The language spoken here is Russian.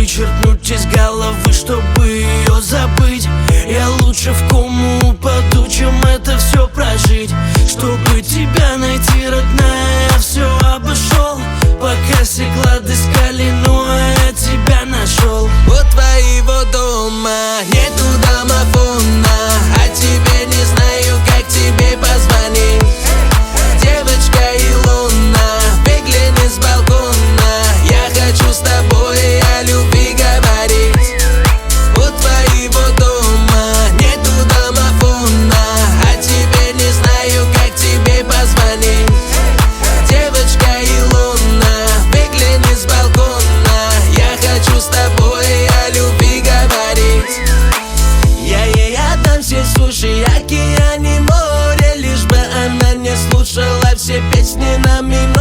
вычеркнуть из головы, чтобы ее забыть. Я лучше в кому упаду, чем это все прожить. Чтобы тебя найти, родная, я все обошел. Пока все клады искали, но я тебя нашел. У твоего дома нету домофона, а тебе не знаю, как тебе позвонить. Девочка Илона, выгляни с балкона. Я хочу с тобой о любви говорить. У твоего дома нету домофона, а тебе не знаю, как тебе позвонить. Девочка Илона, выгляни с балкона. Я хочу с тобой о любви говорить. Я ей отдам все суши, океане, море, лишь бы она не слушала все песни на минор.